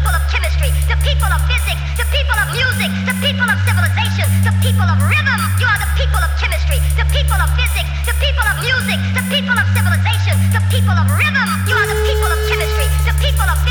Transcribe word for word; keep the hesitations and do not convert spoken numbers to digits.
people of chemistry, the people of physics, the people of music, the people of civilization, the people of rhythm. You are the people of chemistry, the people of physics, the people of music, the people of civilization, the people of rhythm. You are the people of chemistry, the people of